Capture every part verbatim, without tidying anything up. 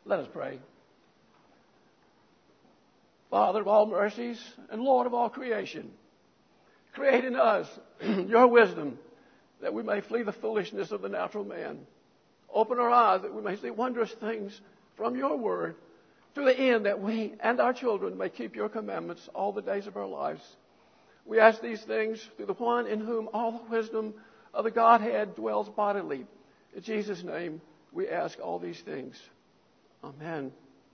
Let us pray. Father of all mercies and Lord of all creation, create in us your wisdom that we may flee the foolishness of the natural man. Open our eyes that we may see wondrous things from your word, to the end that we and our children may keep your commandments all the days of our lives. We ask these things through the one in whom all the wisdom of the Godhead dwells bodily. In Jesus' name we ask all these things. Amen.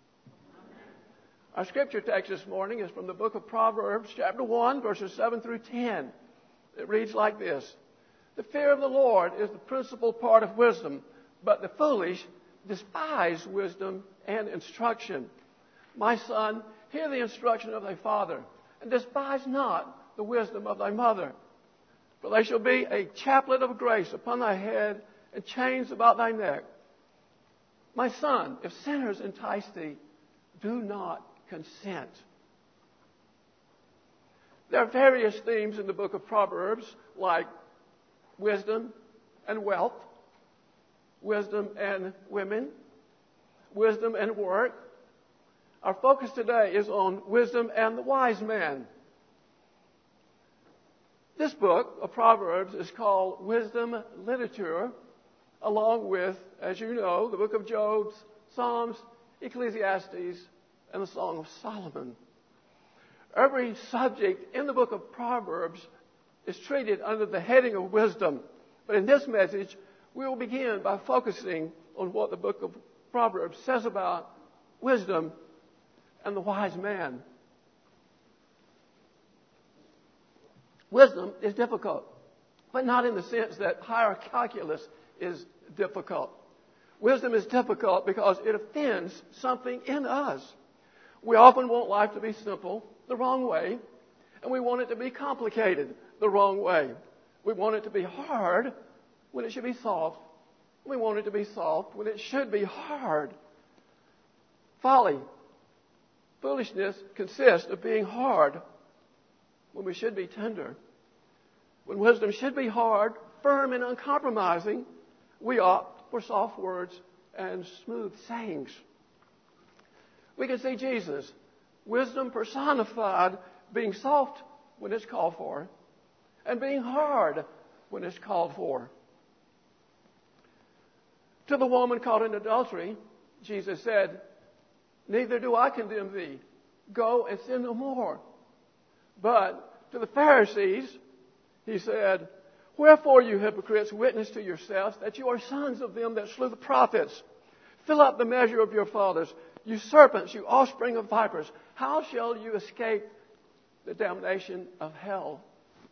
Our scripture text this morning is from the book of Proverbs, chapter one, verses seven through ten. It reads like this: The fear of the Lord is the principal part of wisdom, but the foolish despise wisdom and instruction. My son, hear the instruction of thy father, and despise not the wisdom of thy mother. For they shall be a chaplet of grace upon thy head, and chains about thy neck. My son, if sinners entice thee, do not consent. There are various themes in the book of Proverbs, like wisdom and wealth, wisdom and women, wisdom and work. Our focus today is on wisdom and the wise man. This book of Proverbs is called wisdom literature, along with, as you know, the book of Job, Psalms, Ecclesiastes, and the Song of Solomon. Every subject in the book of Proverbs is treated under the heading of wisdom. But in this message, we will begin by focusing on what the book of Proverbs says about wisdom and the wise man. Wisdom is difficult, but not in the sense that higher calculus is difficult. Wisdom is difficult because it offends something in us. We often want life to be simple the wrong way, and we want it to be complicated the wrong way. We want it to be hard when it should be soft. We want it to be soft when it should be hard. Folly, foolishness consists of being hard when we should be tender. When wisdom should be hard, firm, and uncompromising, we opt for soft words and smooth sayings. We can see Jesus, wisdom personified, being soft when it's called for, and being hard when it's called for. To the woman caught in adultery, Jesus said, Neither do I condemn thee. Go and sin no more. But to the Pharisees, he said, Wherefore, you hypocrites, witness to yourselves that you are sons of them that slew the prophets. Fill up the measure of your fathers. You serpents, you offspring of vipers, how shall you escape the damnation of hell?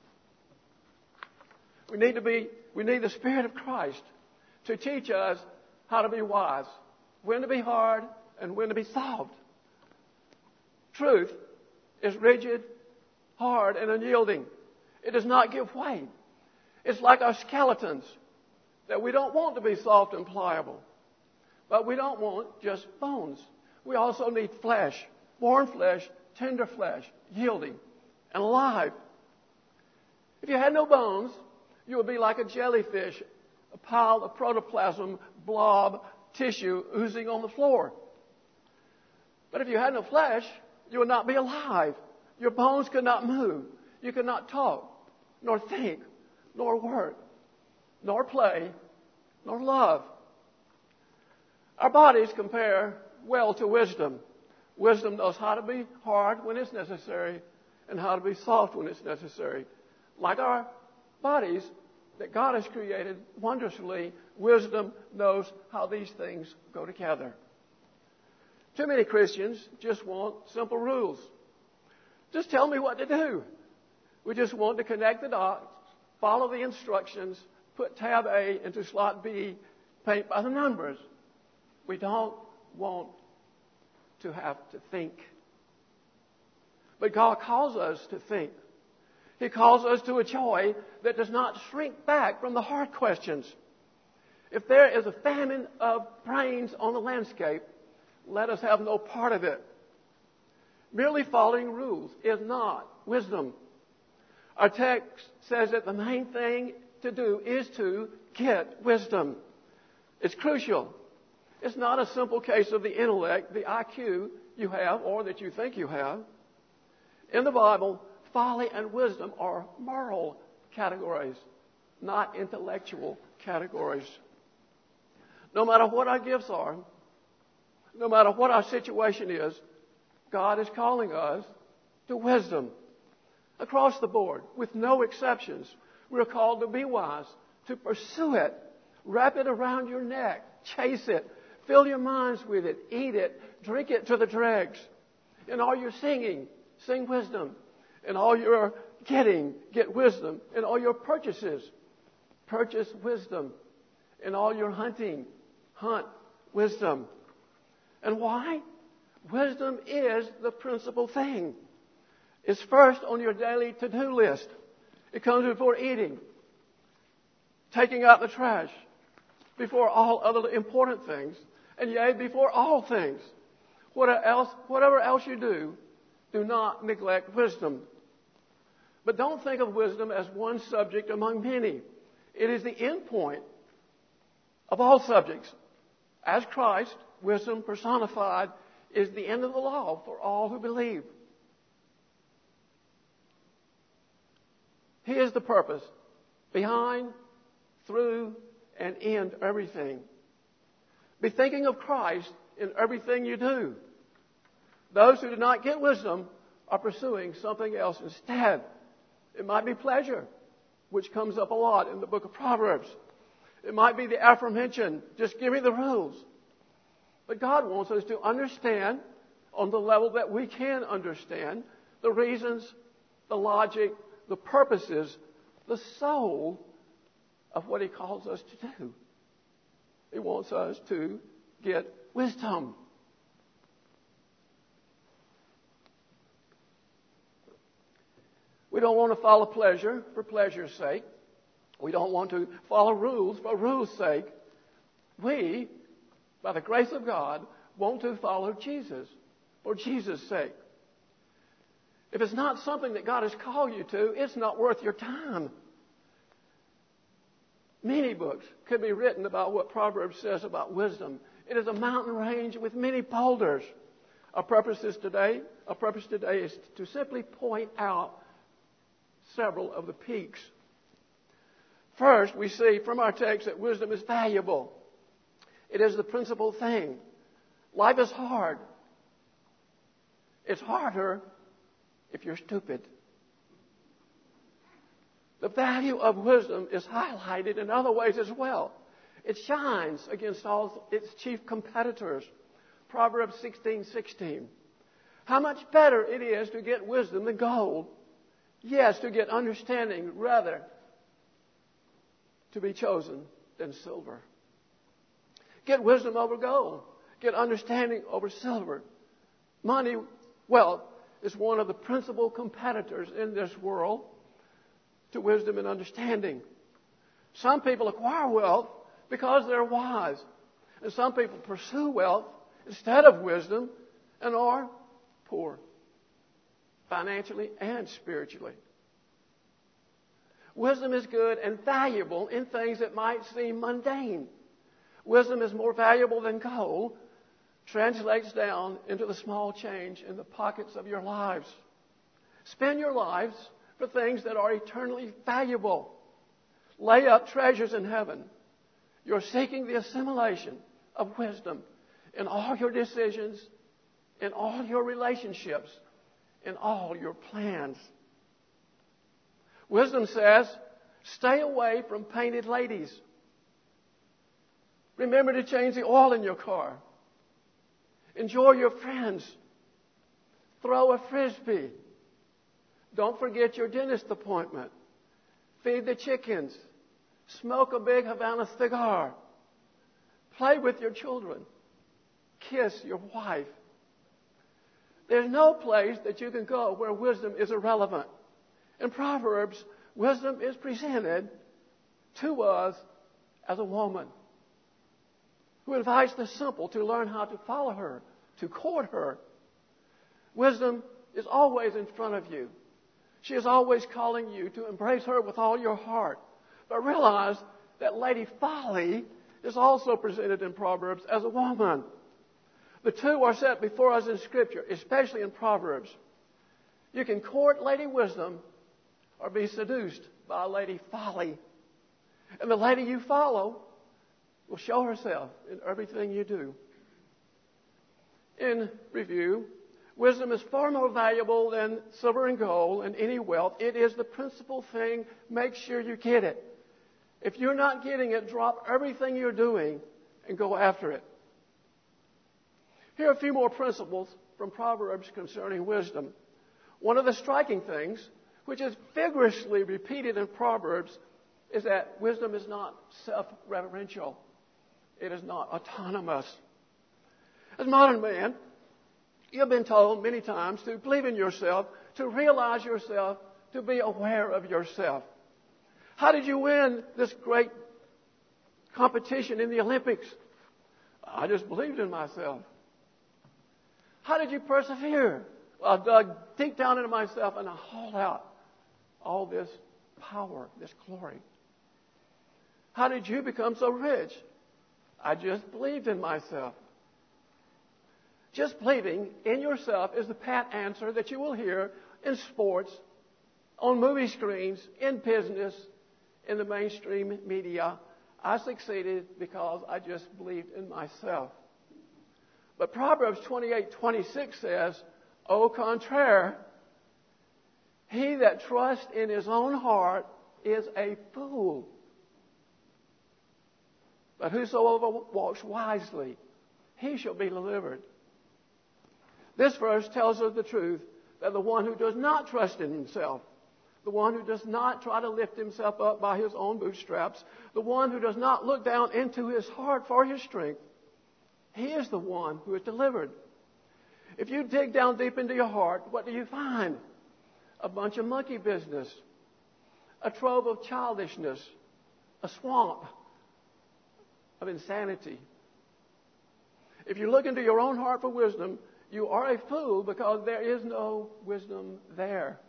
We need to be, we need the Spirit of Christ to teach us how to be wise, when to be hard, and when to be soft. Truth is rigid, hard, and unyielding. It does not give way. It's like our skeletons, that we don't want to be soft and pliable, but we don't want just bones. We also need flesh, born flesh, tender flesh, yielding, and alive. If you had no bones, you would be like a jellyfish, a pile of protoplasm, blob, tissue oozing on the floor. But if you had no flesh, you would not be alive. Your bones could not move. You could not talk, nor think, nor work, nor play, nor love. Our bodies compare well to wisdom. Wisdom knows how to be hard when it's necessary and how to be soft when it's necessary. Like our bodies that God has created wondrously, wisdom knows how these things go together. Too many Christians just want simple rules. Just tell me what to do. We just want to connect the dots, follow the instructions, put tab A into slot B, paint by the numbers. We don't want to have to think. But God calls us to think. He calls us to a joy that does not shrink back from the hard questions. If there is a famine of brains on the landscape, let us have no part of it. Merely following rules is not wisdom. Our text says that the main thing to do is to get wisdom. It's crucial. It's not a simple case of the intellect, the I Q you have or that you think you have. In the Bible, folly and wisdom are moral categories, not intellectual categories. No matter what our gifts are, no matter what our situation is, God is calling us to wisdom. Across the board, with no exceptions, we're called to be wise, to pursue it, wrap it around your neck, chase it, fill your minds with it, eat it, drink it to the dregs. In all your singing, sing wisdom. In all your getting, get wisdom. In all your purchases, purchase wisdom. In all your hunting, hunt wisdom. And why? Wisdom is the principal thing. It's first on your daily to-do list. It comes before eating, taking out the trash, before all other important things, and yea, before all things. Whatever else, whatever else you do, do not neglect wisdom. But don't think of wisdom as one subject among many. It is the end point of all subjects. As Christ, wisdom personified, is the end of the law for all who believe. He is the purpose behind, through, and in everything. Be thinking of Christ in everything you do. Those who do not get wisdom are pursuing something else instead. It might be pleasure, which comes up a lot in the book of Proverbs. It might be the aforementioned, just give me the rules. But God wants us to understand on the level that we can understand the reasons, the logic, the purposes, the soul of what He calls us to do. He wants us to get wisdom. We don't want to follow pleasure for pleasure's sake. We don't want to follow rules for rules' sake. We, by the grace of God, want to follow Jesus for Jesus' sake. If it's not something that God has called you to, it's not worth your time. Many books could be written about what Proverbs says about wisdom. It is a mountain range with many boulders. Our purpose is today, our purpose today is to simply point out several of the peaks. First, we see from our text that wisdom is valuable. It is the principal thing. Life is hard. It's harder if you're stupid. The value of wisdom is highlighted in other ways as well. It shines against all its chief competitors. Proverbs sixteen sixteen. How much better it is to get wisdom than gold. Yes, to get understanding rather to be chosen than silver. Get wisdom over gold. Get understanding over silver. Money, wealth, is one of the principal competitors in this world to wisdom and understanding. Some people acquire wealth because they're wise. And some people pursue wealth instead of wisdom and are poor, financially and spiritually. Wisdom is good and valuable in things that might seem mundane. Wisdom is more valuable than gold, translates down into the small change in the pockets of your lives. Spend your lives for things that are eternally valuable. Lay up treasures in heaven. You're seeking the assimilation of wisdom in all your decisions, in all your relationships, in all your plans. Wisdom says, stay away from painted ladies. Remember to change the oil in your car. Enjoy your friends. Throw a frisbee. Don't forget your dentist appointment. Feed the chickens. Smoke a big Havana cigar. Play with your children. Kiss your wife. There's no place that you can go where wisdom is irrelevant. In Proverbs, wisdom is presented to us as a woman who invites the simple to learn how to follow her, to court her. Wisdom is always in front of you. She is always calling you to embrace her with all your heart. But realize that Lady Folly is also presented in Proverbs as a woman. The two are set before us in Scripture, especially in Proverbs. You can court Lady Wisdom or be seduced by Lady Folly. And the lady you follow will show herself in everything you do. In review, wisdom is far more valuable than silver and gold and any wealth. It is the principal thing. Make sure you get it. If you're not getting it, drop everything you're doing and go after it. Here are a few more principles from Proverbs concerning wisdom. One of the striking things, which is vigorously repeated in Proverbs, is that wisdom is not self-referential. It is not autonomous. As a modern man, you've been told many times to believe in yourself, to realize yourself, to be aware of yourself. How did you win this great competition in the Olympics? I just believed in myself. How did you persevere? Well, I dug deep down into myself and I hauled out all this power, this glory. How did you become so rich? I just believed in myself. Just believing in yourself is the pat answer that you will hear in sports, on movie screens, in business, in the mainstream media. I succeeded because I just believed in myself. But Proverbs twenty-eight twenty-six says, au contraire, he that trusts in his own heart is a fool. But whosoever walks wisely, he shall be delivered. This verse tells us the truth that the one who does not trust in himself, the one who does not try to lift himself up by his own bootstraps, the one who does not look down into his heart for his strength, he is the one who is delivered. If you dig down deep into your heart, what do you find? A bunch of monkey business, a trove of childishness, a swamp of insanity. If you look into your own heart for wisdom, you are a fool because there is no wisdom there.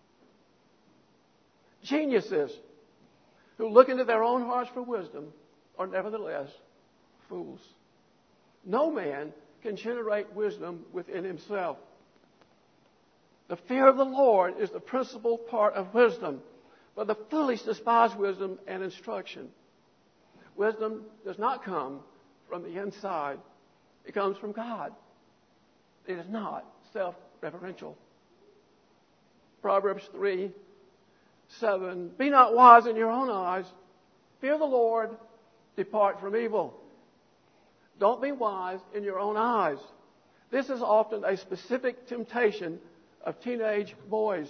Geniuses who look into their own hearts for wisdom are nevertheless fools. No man can generate wisdom within himself. The fear of the Lord is the principal part of wisdom, but the foolish despise wisdom and instruction. Wisdom does not come from the inside. It comes from God. It is not self-referential. Proverbs three seven. Be not wise in your own eyes. Fear the Lord. Depart from evil. Don't be wise in your own eyes. This is often a specific temptation of teenage boys.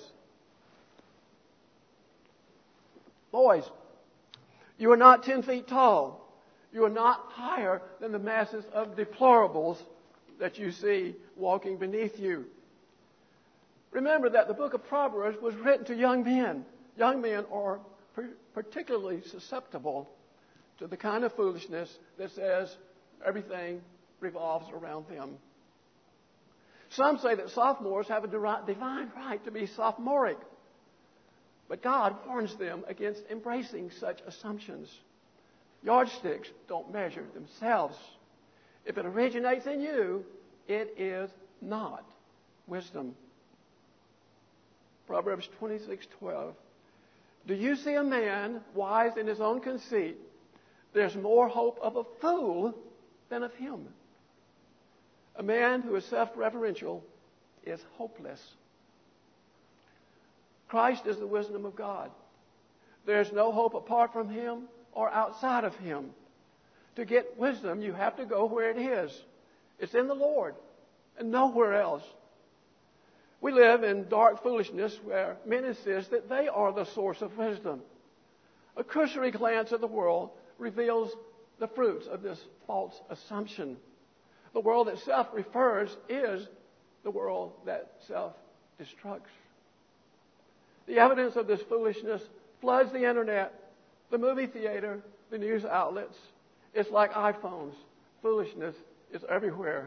Boys, you are not ten feet tall. You are not higher than the masses of deplorables that you see walking beneath you. Remember that the book of Proverbs was written to young men. Young men are particularly susceptible to the kind of foolishness that says everything revolves around them. Some say that sophomores have a divine right to be sophomoric. But God warns them against embracing such assumptions. Yardsticks don't measure themselves. If it originates in you, it is not wisdom. Proverbs twenty-six twelve. Do you see a man wise in his own conceit? There's more hope of a fool than of him. A man who is self-referential is hopeless. Christ is the wisdom of God. There's no hope apart from him or outside of him. To get wisdom, you have to go where it is. It's in the Lord and nowhere else. We live in dark foolishness where men insist that they are the source of wisdom. A cursory glance at the world reveals the fruits of this false assumption. The world that self-refers is the world that self-destructs. The evidence of this foolishness floods the internet, the movie theater, the news outlets. It's like iPhones. Foolishness is everywhere.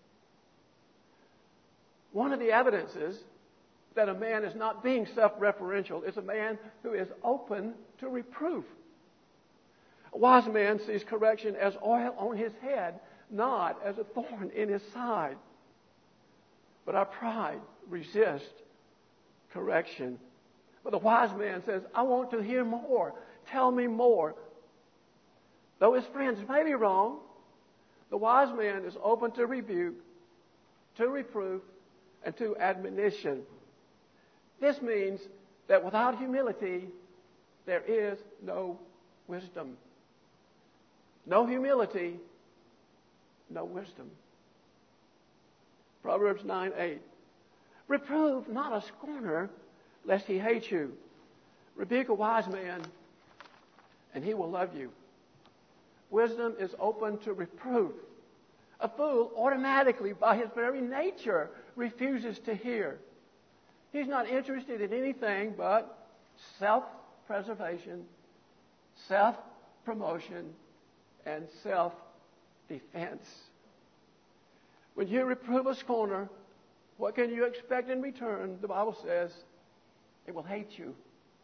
One of the evidences that a man is not being self-referential is a man who is open to reproof. A wise man sees correction as oil on his head, not as a thorn in his side. But our pride resists correction. But the wise man says, I want to hear more. Tell me more. Though his friends may be wrong, the wise man is open to rebuke, to reproof, and to admonition. This means that without humility, there is no wisdom. No humility, no wisdom. Proverbs nine eight. Reprove not a scorner, lest he hate you. Rebuke a wise man, and he will love you. Wisdom is open to reproof. A fool automatically, by his very nature, refuses to hear. He's not interested in anything but self-preservation, self-promotion, and self-defense. When you reprove a scorner, what can you expect in return? The Bible says it will hate you.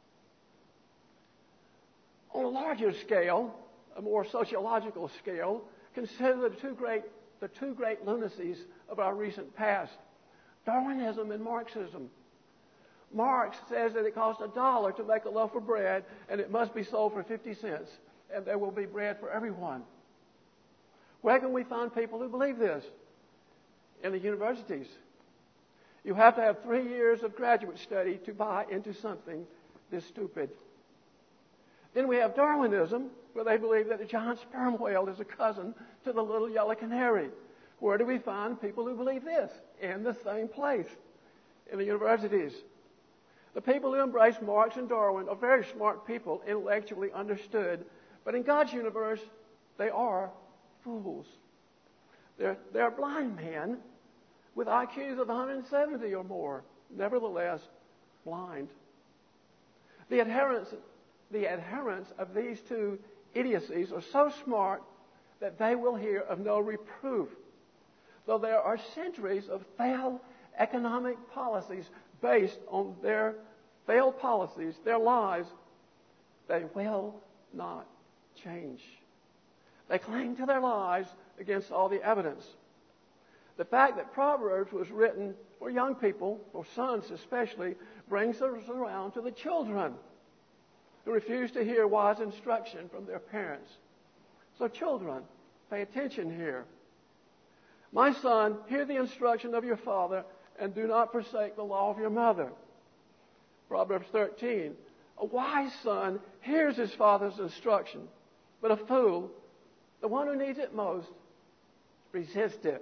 On a larger scale, a more sociological scale, consider the two great, the two great lunacies of our recent past, Darwinism and Marxism. Marx says that it costs a dollar to make a loaf of bread, and it must be sold for fifty cents, and there will be bread for everyone. Where can we find people who believe this? In the universities. You have to have three years of graduate study to buy into something this stupid. Then we have Darwinism, where they believe that the giant sperm whale is a cousin to the little yellow canary. Where do we find people who believe this? In the same place, in the universities. The people who embrace Marx and Darwin are very smart people, intellectually understood, but in God's universe, they are fools. They're, they're blind men with I Qs of one hundred seventy or more, nevertheless blind. The adherents, the adherents of these two idiocies are so smart that they will hear of no reproof. Though there are centuries of failed economic policies based on their failed policies, their lies, they will not change. They cling to their lies against all the evidence. The fact that Proverbs was written for young people, for sons especially, brings us around to the children who refuse to hear wise instruction from their parents. So children, pay attention here. My son, hear the instruction of your father, and do not forsake the law of your mother. Proverbs thirteen. A wise son hears his father's instruction, but a fool, the one who needs it most, resists it.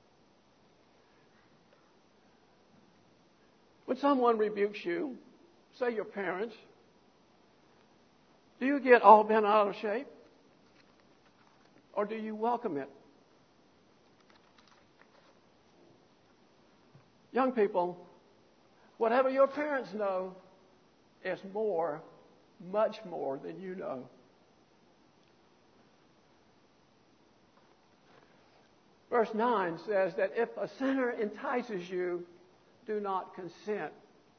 When someone rebukes you, say your parents, do you get all bent out of shape? Or do you welcome it? Young people, whatever your parents know is more, much more than you know. Verse nine says that if a sinner entices you, do not consent.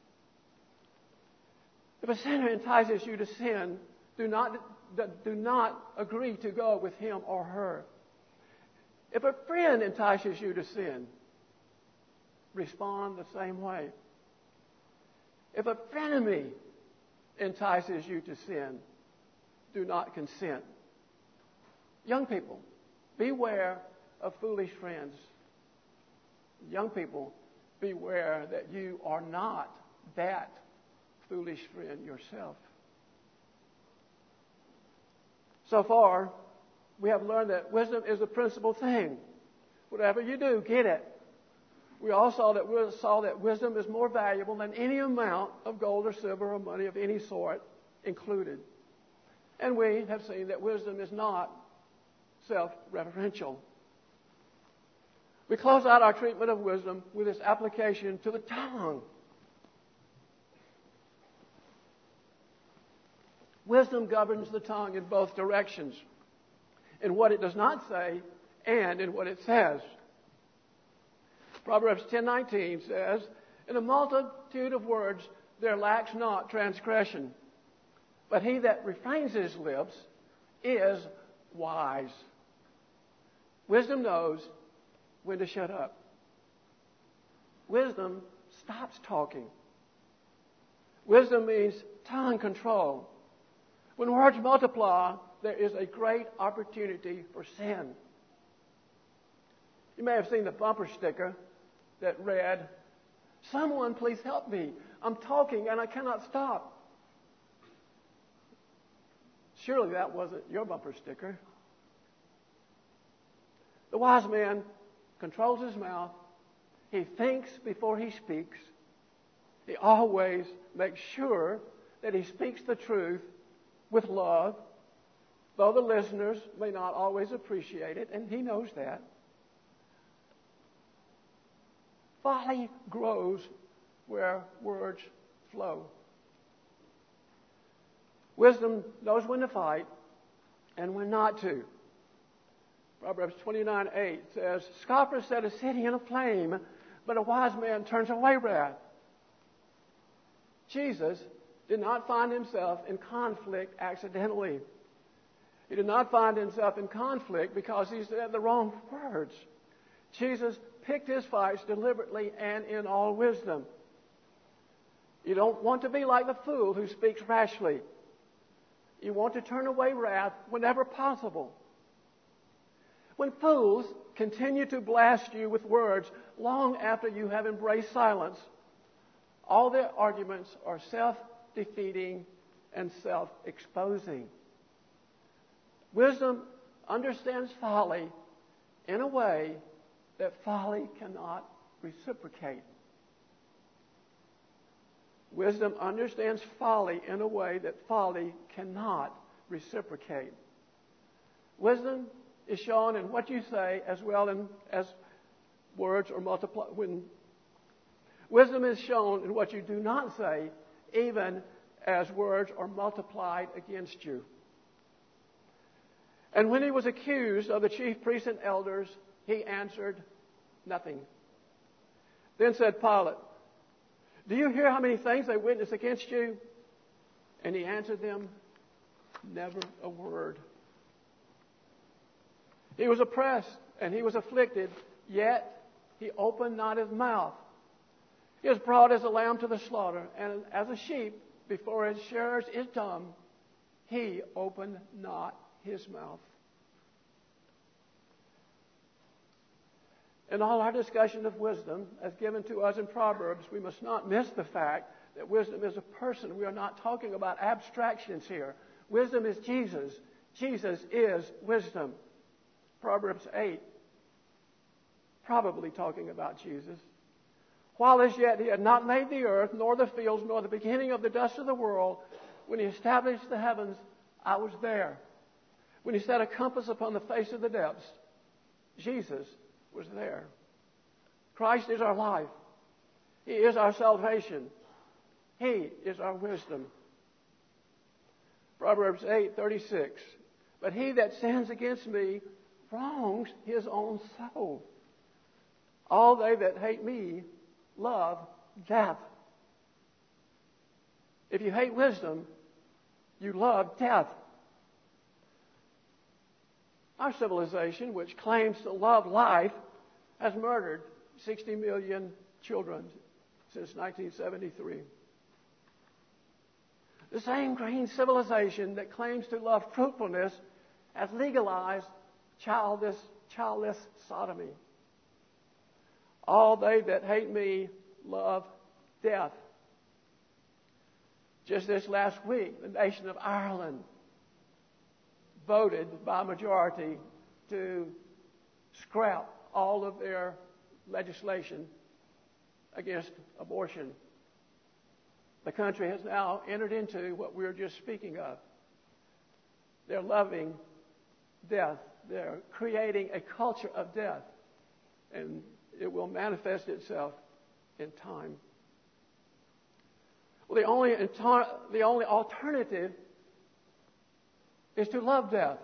If a sinner entices you to sin, do not, do not agree to go with him or her. If a friend entices you to sin, respond the same way. If a frenemy entices you to sin, do not consent. Young people, beware of foolish friends. Young people, beware that you are not that foolish friend yourself. So far, we have learned that wisdom is the principal thing. Whatever you do, get it. We also saw that, we saw that wisdom is more valuable than any amount of gold or silver or money of any sort included. And we have seen that wisdom is not self-referential. We close out our treatment of wisdom with its application to the tongue. Wisdom governs the tongue in both directions, in what it does not say and in what it says. Proverbs ten nineteen says, in a multitude of words there lacks not transgression, but he that refrains his lips, is wise. Wisdom knows when to shut up. Wisdom stops talking. Wisdom means tongue control. When words multiply, there is a great opportunity for sin. You may have seen the bumper sticker that read, "Someone please help me. I'm talking and I cannot stop." Surely that wasn't your bumper sticker. The wise man controls his mouth. He thinks before he speaks. He always makes sure that he speaks the truth with love, though the listeners may not always appreciate it, and he knows that. Folly grows where words flow. Wisdom knows when to fight and when not to. Proverbs twenty-nine eight says, "Scoffers set a city in a flame, but a wise man turns away wrath." Jesus did not find himself in conflict accidentally. He did not find himself in conflict because he said the wrong words. Jesus picked his fights deliberately and in all wisdom. You don't want to be like the fool who speaks rashly. You want to turn away wrath whenever possible. When fools continue to blast you with words long after you have embraced silence, all their arguments are self-defeating and self-exposing. Wisdom understands folly in a way that folly cannot reciprocate. Wisdom understands folly in a way that folly cannot reciprocate. Wisdom is shown in what you say as well in, as words are multiplied. When wisdom is shown in what you do not say, even as words are multiplied against you. And when he was accused of the chief priests and elders, he answered nothing. Then said Pilate, "Do you hear how many things they witness against you?" And he answered them, "Never a word." He was oppressed and he was afflicted, yet he opened not his mouth. He was brought as a lamb to the slaughter, and as a sheep before its shearers is dumb, he opened not his mouth. In all our discussion of wisdom, as given to us in Proverbs, we must not miss the fact that wisdom is a person. We are not talking about abstractions here. Wisdom is Jesus. Jesus is wisdom. Proverbs eight, probably talking about Jesus. While as yet he had not made the earth, nor the fields, nor the beginning of the dust of the world, when he established the heavens, I was there. When he set a compass upon the face of the depths, Jesus was there. Christ is our life. He is our salvation. He is our wisdom. Proverbs eight thirty-six. But he that sins against me wrongs his own soul. All they that hate me love death. If you hate wisdom, you love death. Our civilization, which claims to love life, has murdered sixty million children since nineteen seventy-three. The same green civilization that claims to love fruitfulness has legalized childless, childless sodomy. All they that hate me love death. Just this last week, the nation of Ireland voted by majority to scrap all of their legislation against abortion. The country has now entered into what we were just speaking of. They're loving death. They're creating a culture of death. And it will manifest itself in time. Well, the only, the only alternative is to love death.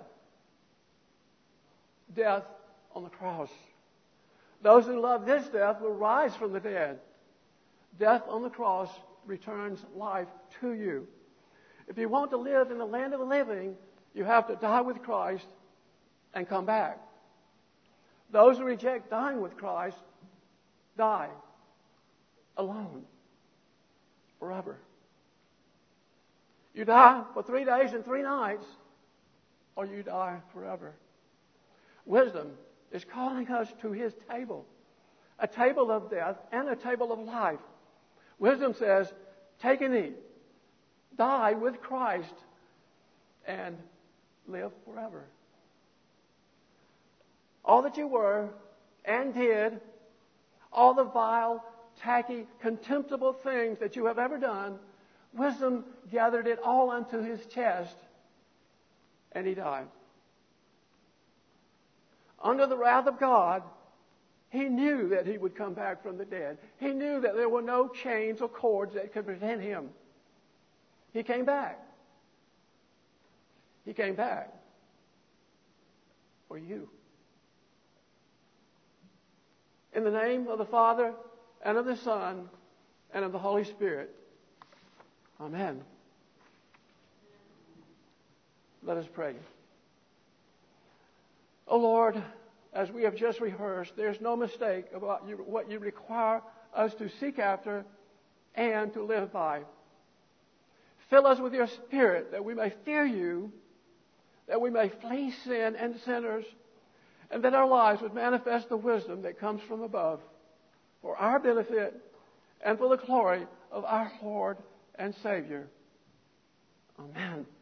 Death on the cross. Those who love this death will rise from the dead. Death on the cross returns life to you. If you want to live in the land of the living, You have to die with Christ and come back. Those who reject dying with Christ die alone forever. You die for three days and three nights, or you die forever. Wisdom is calling us to His table, a table of death and a table of life. Wisdom says, take and eat, die with Christ, and live forever. All that you were and did, all the vile, tacky, contemptible things that you have ever done, wisdom gathered it all unto His chest, and He died. Under the wrath of God, He knew that He would come back from the dead. He knew that there were no chains or cords that could prevent Him. He came back. He came back for you. In the name of the Father, and of the Son, and of the Holy Spirit. Amen. Let us pray. Oh Lord, as we have just rehearsed, there's no mistake about you, what you require us to seek after and to live by. Fill us with your Spirit that we may fear you, that we may flee sin and sinners, and that our lives would manifest the wisdom that comes from above for our benefit and for the glory of our Lord and Savior. Amen.